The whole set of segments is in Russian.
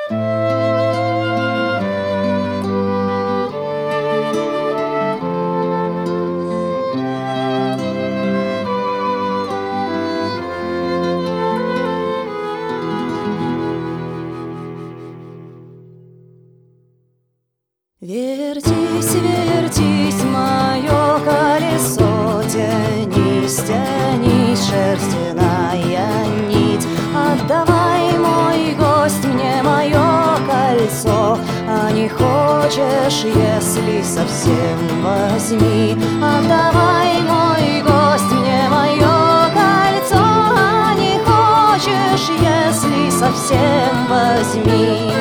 Вертись, вертись, мое колесо, тянись, тянись, шерстяная нить. Отдавай, мой гость, мне мое кольцо, а не хочешь, если совсем, возьми. Отдавай, мой гость, мне мое кольцо, а не хочешь, если совсем, возьми.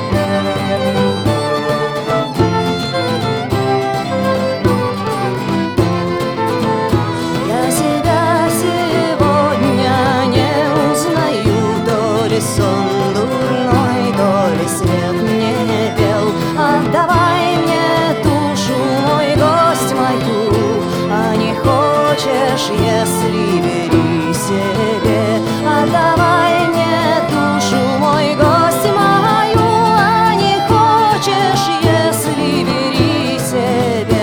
Сон дурной, то ли свет мне пел. Отдавай мне душу, мой гость, мою, а не хочешь, если бери себе. Отдавай мне душу, мой гость, мою, а не хочешь, если бери себе.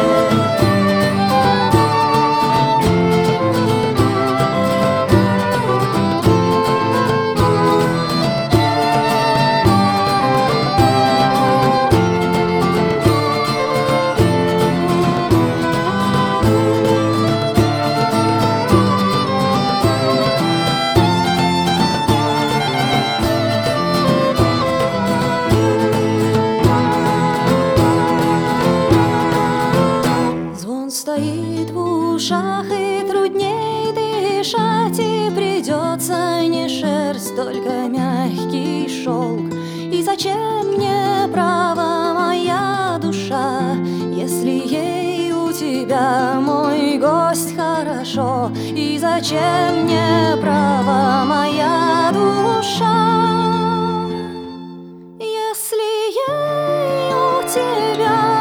Стоит в ушах, и трудней дышать, и придется не шерсть, только мягкий шелк. И зачем мне право, моя душа, если ей у тебя, мой гость, хорошо? И зачем мне право, моя душа, если ей у тебя